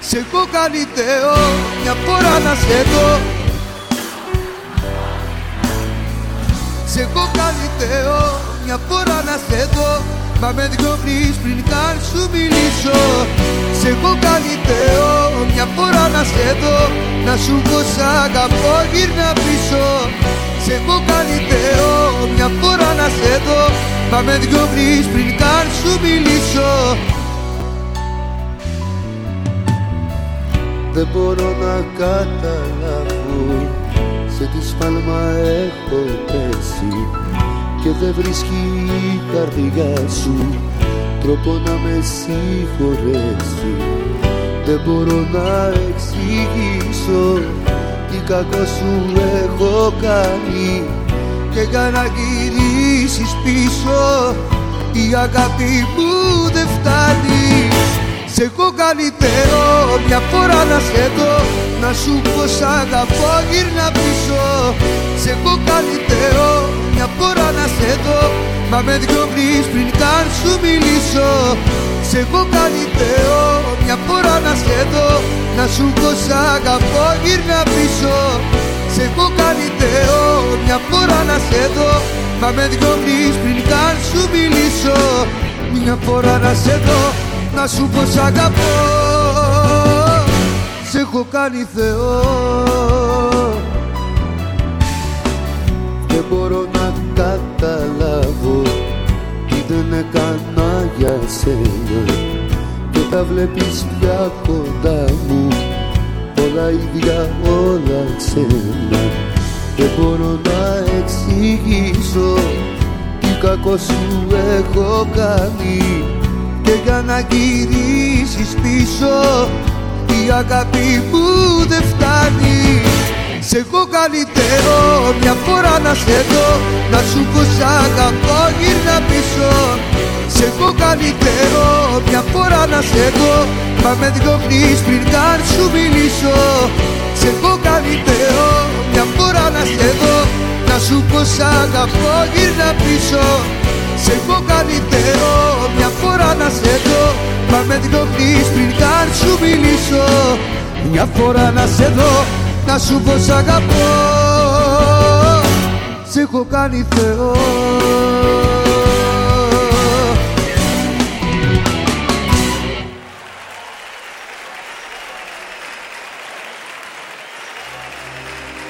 Σε έχω κάνει Θεό μια φορά να σε δω. Σε έχω κάνει Θεό μια φορά να σε δω. Μα με διώχνεις πριν καν σου μιλήσω. Σε έχω κάνει Θεό μια φορά να σε δω. Να σου πω σ' αγαπώ γύρνα πίσω. Σε έχω κάνει Θεό μια φορά να σε δω. Μα με διώχνεις πριν καν σου μιλήσω. Δεν μπορώ να καταλάβω σε τι σφάλμα έχω πέσει και δεν βρίσκει η καρδιά σου τρόπο να με συγχωρέσει. Δεν μπορώ να εξηγήσω τι κακό σου έχω κάνει και για να γυρίσεις πίσω η αγάπη μου δεν φτάνει. Σε έχω κάνει Θεό μια φορά να σε δω. Να σου πω σ' αγαπώ γύρνα πίσω. Σε έχω κάνει Θεό μια φορά να σε δω. Μα με διώχνεις πριν καν σου μιλήσω. Σε έχω κάνει Θεό μια φορά να σε δω. Να σου πω σ' αγαπώ γύρνα πίσω. Σε έχω κάνει Θεό μια φορά να σε δω. Μα με διώχνεις πριν καν σου μιλήσω. Μια φορά να σε δω, να σου πω σ' αγαπώ. Σε έχω κάνει Θεό. Δεν μπορώ να καταλάβω τι δεν έκανα για σένα και τα βλέπεις πια κοντά μου, όλα ίδια, όλα ξένα. Δεν μπορώ να εξηγήσω τι κακό σου έχω κάνει και για να γυρίσεις πίσω η αγάπη μου δεν φτάνει. Σε έχω κάνει Θεό μια φορά να σε δω. Να σου πω σ' αγαπώ γύρνα πίσω. Σε έχω κάνει Θεό μια φορά να σε δω. Μα με διώχνεις πριν καν σου μιλήσω. Σε έχω κάνει Θεό μια φορά να σε δω. Να σου πω σ' αγαπώ γύρνα πίσω. Σε έχω κάνει Θεό μια φορά να σε δω. Μα με διώχνεις πριν καν σου μιλήσω. Μια φορά να σε δω, να σου πω σ' αγαπώ. Σε έχω κάνει Θεό.